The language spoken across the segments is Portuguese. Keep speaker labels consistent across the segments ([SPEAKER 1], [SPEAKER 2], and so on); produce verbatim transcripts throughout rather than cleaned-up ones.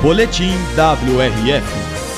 [SPEAKER 1] Boletim W R F.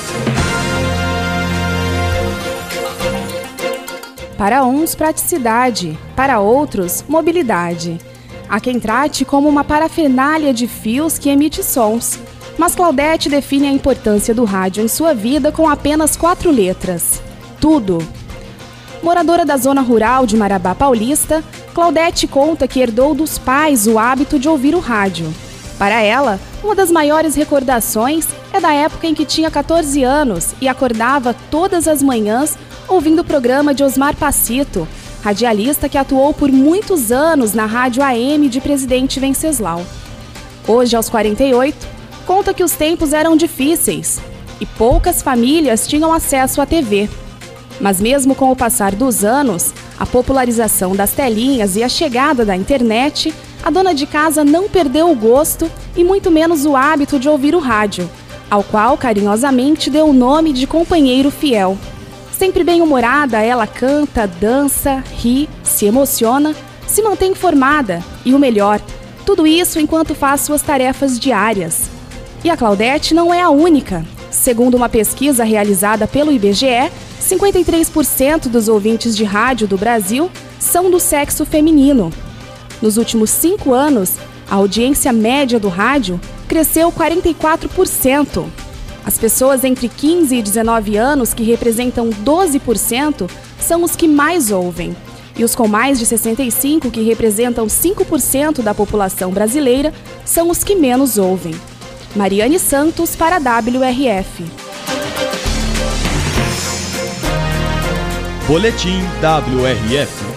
[SPEAKER 2] Para uns, praticidade, para outros, mobilidade. Há quem trate como uma parafernália de fios que emite sons. Mas Claudete define a importância do rádio em sua vida com apenas quatro letras: tudo. Moradora da zona rural de Marabá Paulista, Claudete conta que herdou dos pais o hábito de ouvir o rádio. Para ela, uma das maiores recordações é da época em que tinha catorze anos e acordava todas as manhãs ouvindo o programa de Osmar Pacito, radialista que atuou por muitos anos na rádio A M de Presidente Venceslau. Hoje, aos quarenta e oito, conta que os tempos eram difíceis e poucas famílias tinham acesso à T V. Mas mesmo com o passar dos anos, a popularização das telinhas e a chegada da internet, a dona de casa não perdeu o gosto e muito menos o hábito de ouvir o rádio, ao qual carinhosamente deu o nome de companheiro fiel. Sempre bem-humorada, ela canta, dança, ri, se emociona, se mantém informada e, o melhor, tudo isso enquanto faz suas tarefas diárias. E a Claudete não é a única. Segundo uma pesquisa realizada pelo I B G E, cinquenta e três por cento dos ouvintes de rádio do Brasil são do sexo feminino. Nos últimos cinco anos, a audiência média do rádio cresceu quarenta e quatro por cento. As pessoas entre quinze e dezenove anos, que representam doze por cento, são os que mais ouvem. E os com mais de sessenta e cinco, que representam cinco por cento da população brasileira, são os que menos ouvem. Mariane Santos para a W R F.
[SPEAKER 1] Boletim W R F.